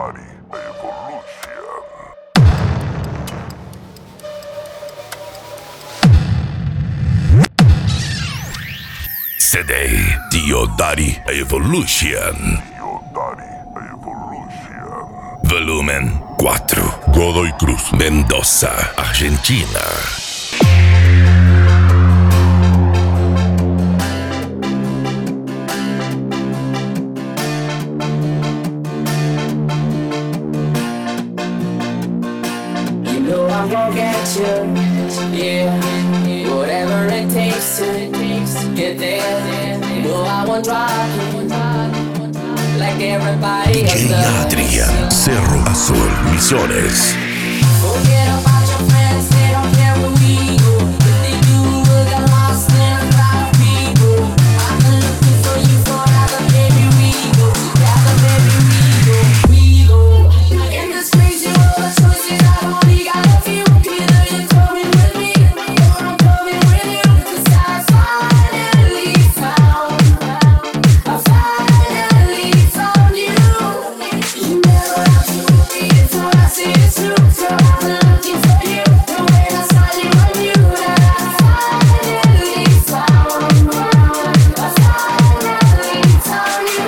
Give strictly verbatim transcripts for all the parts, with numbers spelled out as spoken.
Diodari Evolution. C D Diodari Evolution. Diodari Evolution. Volumen quatro. Godoy Cruz, Mendoza, Argentina. I'm gonna get you, yeah. Whatever it takes to get there. No, I won't drop you like everybody else D J does. Adrian, Cerro Azul, Misiones. Forget about your friends, they don't care where we go. If they do, we'll get lost in a crowd of people. I've been looking for you forever, baby. We go together, baby. We go, we go. In this crazy world of choices, I've only got a few. Either you're coming with me, or I'm coming with you. 'Cause I finally found, I finally found you. You never have to repeat it, so I see it's true. So I've been looking for you, the way I saw you and you. That I finally found, I finally found you.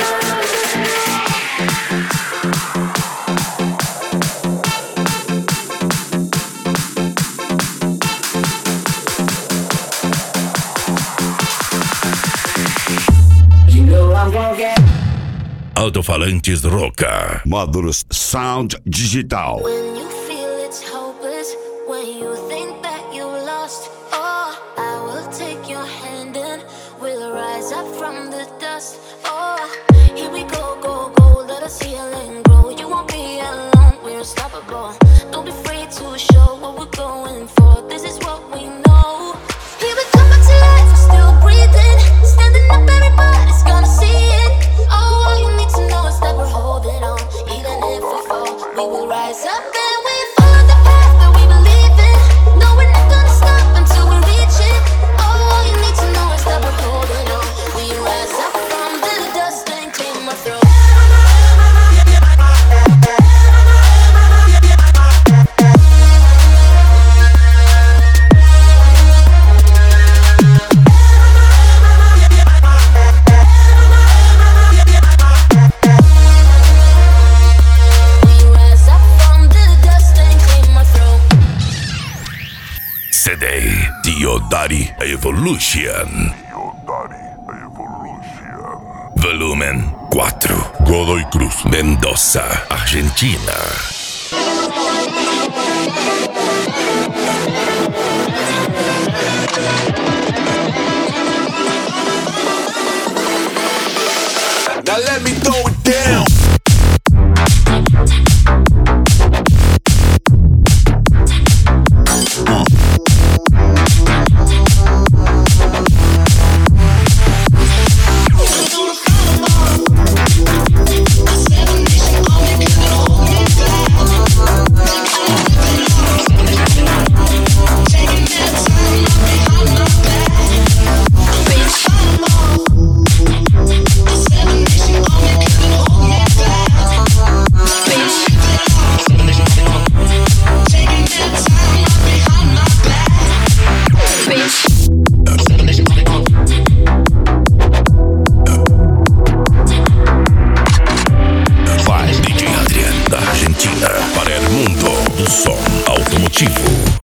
You know I'm gonna get. Alto-falantes Roca. Módulos Sound Digital. When you feel it's hopeless, when you think that you lost, oh, I will take your hand and we'll rise up from the dust. Oh, here we go, go, go, let us heal and grow. You won't be alone, we're unstoppable. Don't be afraid to show what we're going for. This is what we know. Here we come back to life, we're still breathing. Standing up, everybody's gonna see it. Oh, all you need to know is that we're holding on. Even if we fall, we will rise up and we follow the path that we believe in. No, we're not gonna stop until we reach it. Oh, all you need to know is that we're holding on. We rise up from the dust and clear our throat. We rise up from the dust and clear our throat. C D Diodari Evolution. Diodari Evolution. Volumen quatro. Godoy Cruz, Mendoza, Argentina. Now let me throw it down.